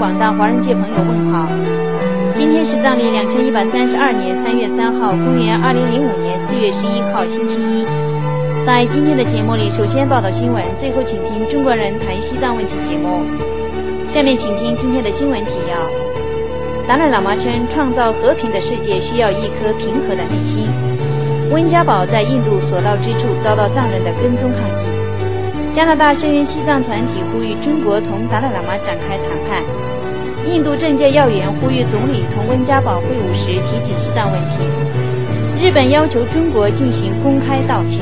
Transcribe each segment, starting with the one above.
广大华人界朋友问好。今天是藏历2132年3月3号，公元2005年4月11号，星期一。在今天的节目里，首先报道新闻，最后请听中国人谈西藏问题节目。下面请听今天的新闻提要。达赖喇嘛称，创造和平的世界需要一颗平和的内心。温家宝在印度所到之处遭到藏人的跟踪抗议。加拿大声援西藏团体呼吁中国同达赖喇嘛展开谈判。印度政界要员呼吁总理同温家宝会晤时提起西藏问题。日本要求中国进行公开道歉。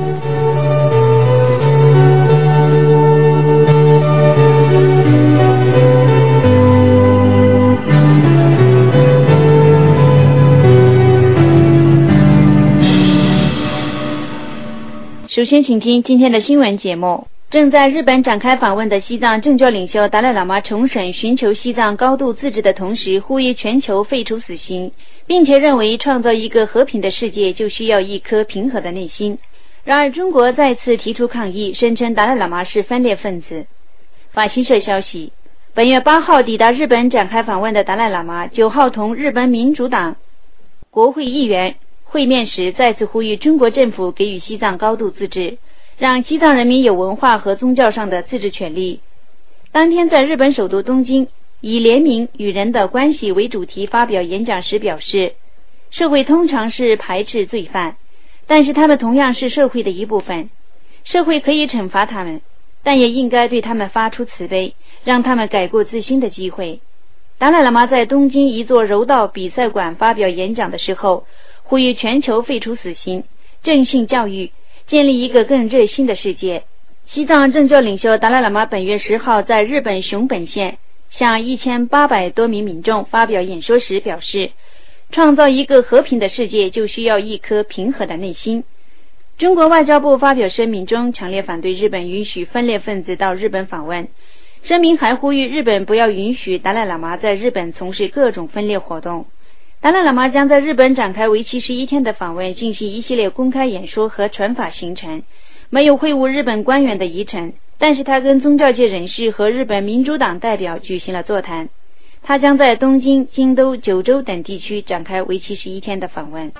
首先请听今天的新闻节目。正在日本展开访问的西藏政教领袖达赖喇嘛重申寻求西藏高度自治的同时，呼吁全球废除死刑，并且认为创造一个和平的世界就需要一颗平和的内心。然而中国再次提出抗议，声称达赖喇嘛是分裂分子。法新社消息，本月8号抵达日本展开访问的达赖喇嘛9号同日本民主党国会议员会面时，再次呼吁中国政府给予西藏高度自治，让西藏人民有文化和宗教上的自治权利。当天在日本首都东京，以联名与人的关系为主题发表演讲时表示，社会通常是排斥罪犯，但是他们同样是社会的一部分，社会可以惩罚他们，但也应该对他们发出慈悲，让他们改过自新的机会。达赖喇嘛在东京一座柔道比赛馆发表演讲的时候，呼吁全球废除死刑，正信教育，建立一个更热心的世界。西藏政教领袖达赖喇嘛本月10号在日本熊本县向1800多名民众发表演说时表示，创造一个和平的世界就需要一颗平和的内心。中国外交部发表声明中强烈反对日本允许分裂分子到日本访问，声明还呼吁日本不要允许达赖喇嘛在日本从事各种分裂活动。达赖喇嘛将在日本展开为期11天的访问，进行一系列公开演说和传法行程，没有会晤日本官员的议程，但是他跟宗教界人士和日本民主党代表举行了座谈。他将在东京、京都、九州等地区展开为期11天的访问。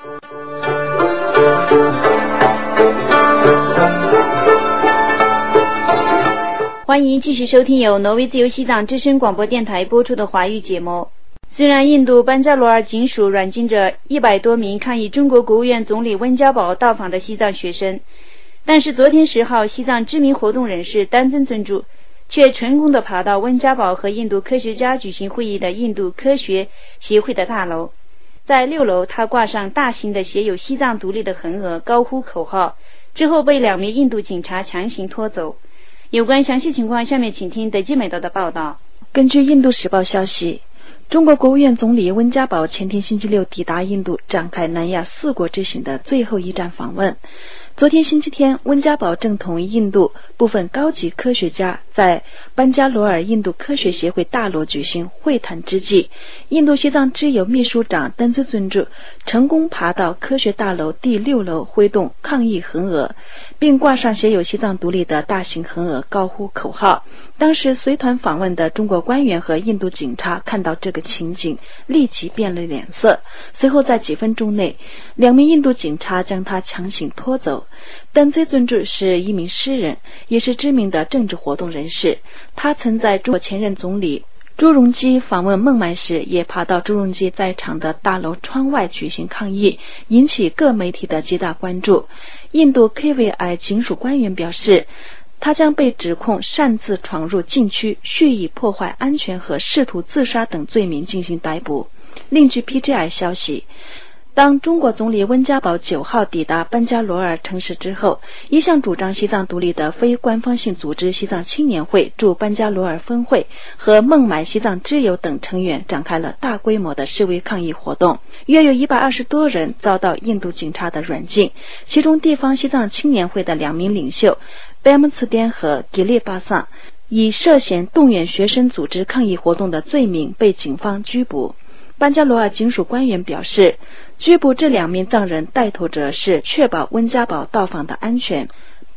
欢迎继续收听由挪威自由西藏之声广播电台播出的华语节目。虽然印度班加罗尔警署软禁着100多名抗议中国国务院总理温家宝到访的西藏学生，但是昨天10号，西藏知名活动人士丹增尊主却成功地爬到温家宝和印度科学家举行会议的印度科学协会的大楼。在6楼，他挂上大型的写有西藏独立的横额，高呼口号，之后被2名印度警察强行拖走。有关详细情况，下面请听德基美道的报道。 根据印度时报消息，中国国务院总理温家宝前天星期六抵达印度，展开南亚4国之行的最后一站访问。昨天星期天，温家宝正同印度部分高级科学家在班加罗尔印度科学协会大楼举行会谈之际，印度西藏支友秘书长丹增尊主成功爬到科学大楼第6楼，挥动抗议横额，并挂上写有西藏独立的大型横额，高呼口号。当时随团访问的中国官员和印度警察看到这个情景，立即变了脸色，随后在几分钟内2名印度警察将他强行拖走。丹增尊主是一名诗人，也是知名的政治活动人士。他曾在中国前任总理朱镕基访问孟买时，也爬到朱镕基在场的大楼窗外举行抗议，引起各媒体的极大关注。印度 KVI 警署官员表示，他将被指控擅自闯入禁区、蓄意破坏安全和试图自杀等罪名进行逮捕。另据 PGI 消息，当中国总理温家宝9号抵达班加罗尔城市之后，一向主张西藏独立的非官方性组织西藏青年会驻班加罗尔分会和孟买西藏支友等成员展开了大规模的示威抗议活动，约有120多人遭到印度警察的软禁，其中地方西藏青年会的2名领袖贝姆茨甸和吉利巴桑以涉嫌动员学生组织抗议活动的罪名被警方拘捕。班加罗尔警署官员表示，拘捕这2名藏人带头者是确保温家宝到访的安全。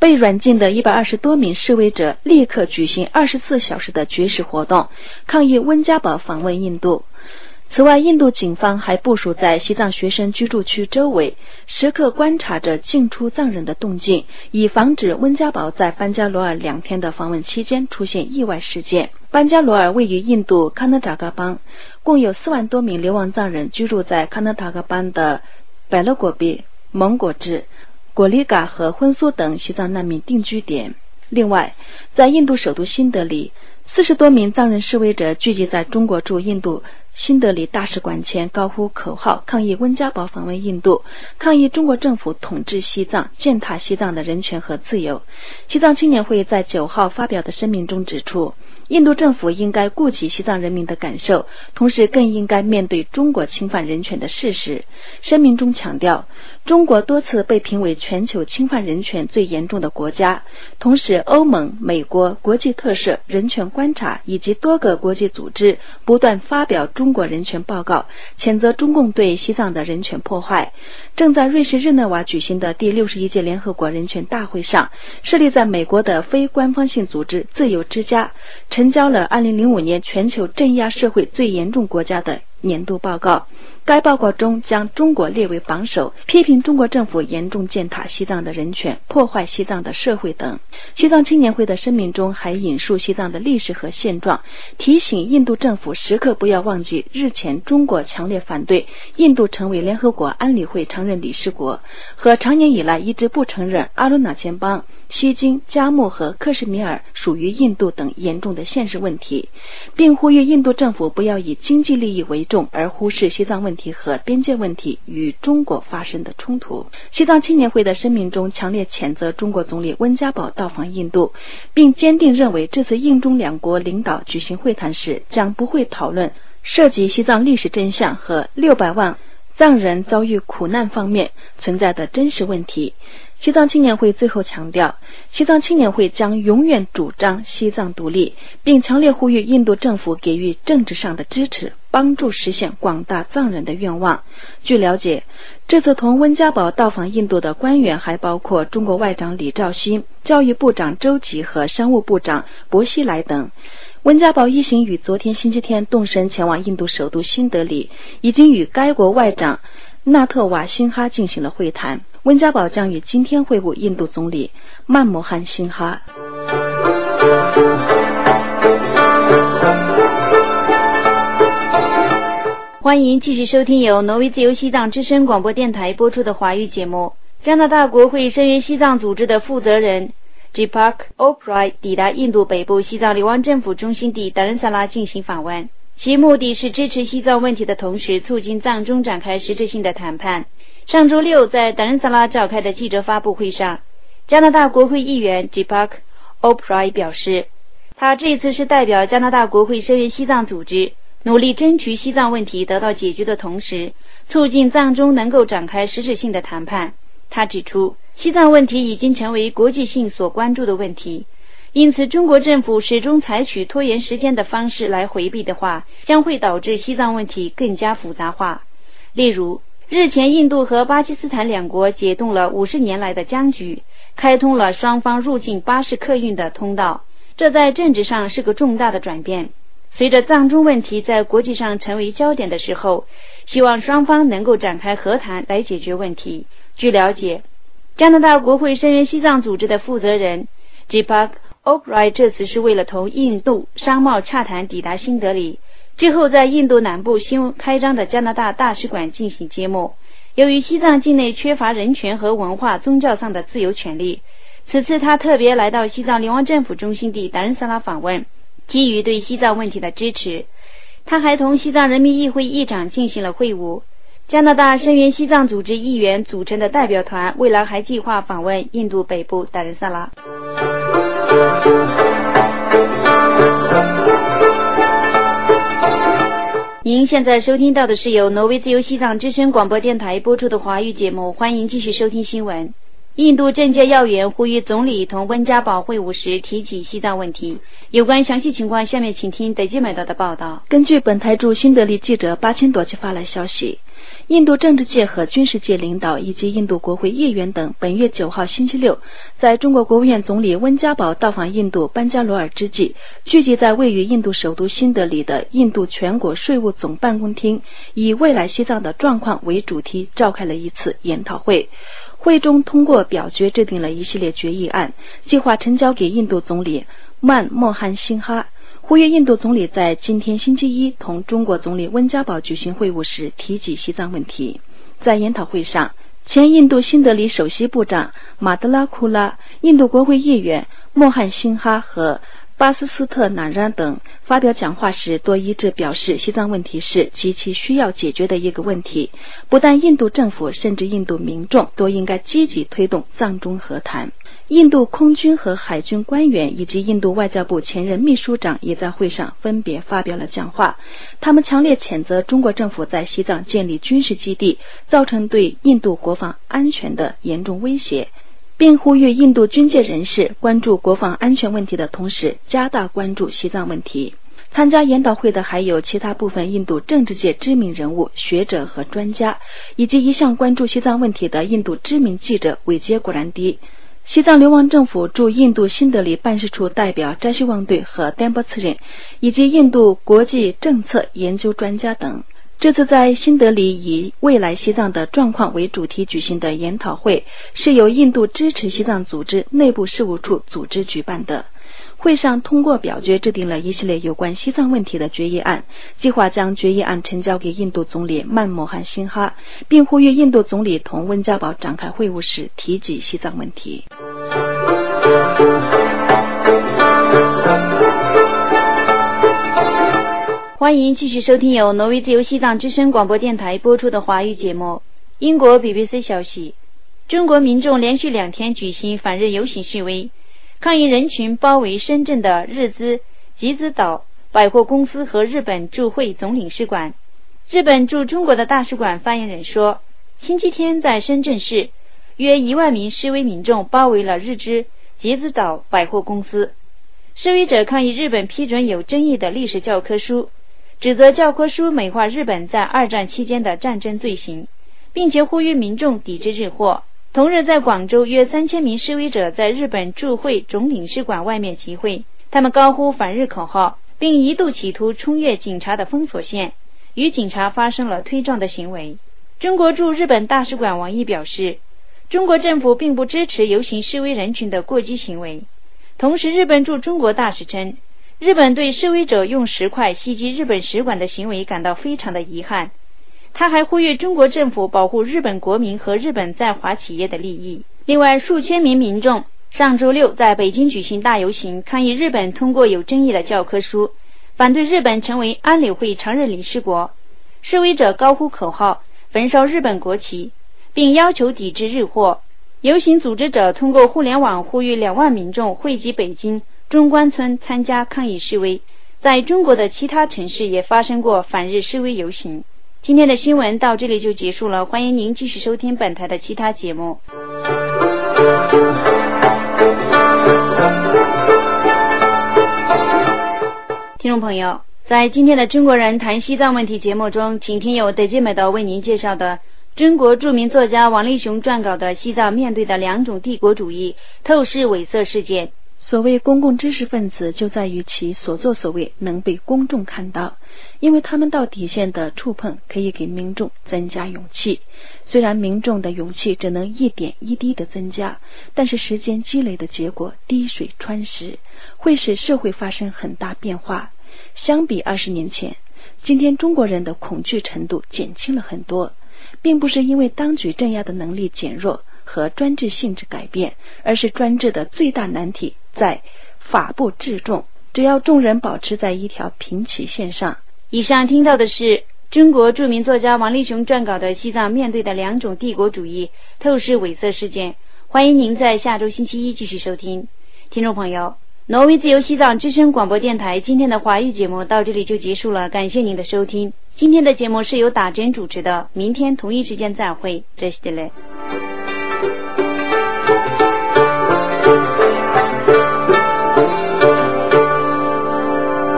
被软禁的120多名示威者立刻举行24小时的绝食活动，抗议温家宝访问印度。此外，印度警方还部署在西藏学生居住区周围，时刻观察着进出藏人的动静，以防止温家宝在班加罗尔2天的访问期间出现意外事件。班加罗尔位于印度喀纳扎嘎邦，共有4万多名流亡藏人居住在喀纳扎嘎邦的百乐果壁、蒙果治、果里嘎和婚苏等西藏难民定居点。另外，在印度首都新德里，40多名藏人示威者聚集在中国驻印度新德里大使馆前，高呼口号，抗议温家宝访问印度，抗议中国政府统治西藏，践踏西藏的人权和自由。西藏青年会在9号发表的声明中指出，印度政府应该顾及西藏人民的感受，同时更应该面对中国侵犯人权的事实。声明中强调，中国多次被评为全球侵犯人权最严重的国家，同时欧盟、美国、国际特赦、人权观察以及多个国际组织不断发表中国人权报告，谴责中共对西藏的人权破坏。正在瑞士日内瓦举行的第61届联合国人权大会上，设立在美国的非官方性组织自由之家呈交了2005年全球镇压社会最严重国家的年度报告。该报告中将中国列为榜首，批评中国政府严重践踏西藏的人权，破坏西藏的社会等。西藏青年会的声明中还引述西藏的历史和现状，提醒印度政府时刻不要忘记日前中国强烈反对印度成为联合国安理会常任理事国，和长年以来一直不承认阿鲁纳谦邦、西京、加木和克什米尔属于印度等严重的现实问题，并呼吁印度政府不要以经济利益为重，而忽视西藏问题和边界问题与中国发生的冲突。西藏青年会的声明中强烈谴责中国总理温家宝到访印度，并坚定认为这次印中两国领导举行会谈时将不会讨论涉及西藏历史真相和600万藏人遭遇苦难方面存在的真实问题。西藏青年会最后强调，西藏青年会将永远主张西藏独立，并强烈呼吁印度政府给予政治上的支持，帮助实现广大藏人的愿望。据了解，这次同温家宝到访印度的官员还包括中国外长李肇欣、教育部长周吉和商务部长薄熙来等。温家宝一行于昨天星期天动身前往印度首都新德里，已经与该国外长纳特瓦辛哈进行了会谈。温家宝将于今天会晤印度总理曼摩罕辛哈。 欢迎继续收听由挪威自由西藏之声广播电台播出的华语节目。加拿大国会声援西藏组织的负责人 Deepak Oberoi 抵达印度北部西藏流亡政府中心地达仁萨拉进行访问，其目的是支持西藏问题的同时促进藏中展开实质性的谈判。上周六在达仁萨拉召开的记者发布会上，加拿大国会议员 Deepak Oberoi 表示，他这次是代表加拿大国会声援西藏组织，努力争取西藏问题得到解决的同时，促进藏中能够展开实质性的谈判。他指出，西藏问题已经成为国际性所关注的问题，因此中国政府始终采取拖延时间的方式来回避的话，将会导致西藏问题更加复杂化。例如，日前印度和巴基斯坦两国解冻了50年来的僵局，开通了双方入境巴士客运的通道，这在政治上是个重大的转变。随着藏中问题在国际上成为焦点的时候，希望双方能够展开和谈来解决问题。据了解，加拿大国会声援西藏组织的负责人 Deepak Oberoi 这次是为了同印度商贸洽谈抵达新德里，之后在印度南部新开张的加拿大大使馆进行揭幕。由于西藏境内缺乏人权和文化宗教上的自由权利，此次他特别来到西藏流亡政府中心地达仁萨拉访问，给予对西藏问题的支持。他还同西藏人民议会议长进行了会晤。加拿大声援西藏组织议员组成的代表团未来还计划访问印度北部达仁萨拉。您现在收听到的是由挪威自由西藏之声广播电台播出的华语节目，欢迎继续收听新闻。印度政界要员呼吁总理同温家宝会晤时提起西藏问题。有关详细情况，下面请听德基买到的报道。 根据本台驻新德里记者巴钦朵奇发来消息， 印度政治界和军事界领导以及印度国会议员等本月9号星期六，在中国国务院总理温家宝到访印度班加罗尔之际，聚集在位于印度首都新德里的印度全国税务总办公厅，以未来西藏的状况为主题召开了一次研讨会。会中通过表决制定了一系列决议案，计划呈交给印度总理曼莫罕辛哈，呼吁印度总理在今天星期一同中国总理温家宝举行会晤时提及西藏问题。在研讨会上，前印度新德里首席部长马德拉库拉、印度国会议员莫罕辛哈和巴斯斯特南然等发表讲话时多一致表示，西藏问题是极其需要解决的一个问题，不但印度政府，甚至印度民众都应该积极推动藏中和谈。印度空军和海军官员以及印度外交部前任秘书长也在会上分别发表了讲话，他们强烈谴责中国政府在西藏建立军事基地，造成对印度国防安全的严重威胁，并呼吁印度军界人士关注国防安全问题的同时，加大关注西藏问题。参加研讨会的还有其他部分印度政治界知名人物、学者和专家，以及一向关注西藏问题的印度知名记者韦杰古兰迪、西藏流亡政府驻印度新德里办事处代表扎西旺队和丹波次仁，以及印度国际政策研究专家等。这次在新德里以未来西藏的状况为主题举行的研讨会，是由印度支持西藏组织内部事务处组织举办的。会上通过表决制定了一系列有关西藏问题的决议案，计划将决议案呈交给印度总理曼莫罕辛哈，并呼吁印度总理同温家宝展开会晤时提及西藏问题。 欢迎继续收听由挪威自由西藏之声广播电台播出的华语节目。英国 BBC 消息，中国民众连续2天举行反日游行示威，抗议人群包围深圳的日资集资岛百货公司和日本驻会总领事馆。日本驻中国的大使馆发言人说，星期天在深圳市，约1万名示威民众包围了日资集资岛百货公司。示威者抗议日本批准有争议的历史教科书，指责教科书美化日本在2战期间的战争罪行，并且呼吁民众抵制日货。同日在广州，约3000名示威者在日本驻会总领事馆外面集会，他们高呼反日口号，并一度企图冲越警察的封锁线，与警察发生了推撞的行为。中国驻日本大使馆网译表示，中国政府并不支持游行示威人群的过激行为。同时，日本驻中国大使称，日本对示威者用石块袭击日本使馆的行为感到非常的遗憾。他还呼吁中国政府保护日本国民和日本在华企业的利益。另外，数千名民众上周六在北京举行大游行，抗议日本通过有争议的教科书，反对日本成为安理会常任理事国。示威者高呼口号，焚烧日本国旗，并要求抵制日货。游行组织者通过互联网呼吁2万民众汇集北京中关村参加抗议示威。在中国的其他城市也发生过反日示威游行。今天的新闻到这里就结束了，欢迎您继续收听本台的其他节目。听众朋友，在今天的中国人谈西藏问题节目中，请听由德基美德为您介绍的中国著名作家王立雄撰稿的《西藏面对的2种帝国主义：透视伪色事件》。 所谓公共知识分子，就在于其所作所为能被公众看到，因为他们到底线的触碰可以给民众增加勇气。虽然民众的勇气只能一点一滴的增加，但是时间积累的结果滴水穿石，会使社会发生很大变化。相比20年前，今天中国人的恐惧程度减轻了很多，并不是因为当局镇压的能力减弱和专制性质改变，而是专制的最大难题在法不治众，只要众人保持在一条平起线上。 以上听到的是中国著名作家王立雄撰稿的《西藏面对的2种帝国主义：透视伪色事件》。欢迎您在下周星期一继续收听。听众朋友，挪威自由西藏之声广播电台今天的华语节目到这里就结束了，感谢您的收听。今天的节目是由打针主持的，明天同一时间再会，这是的嘞。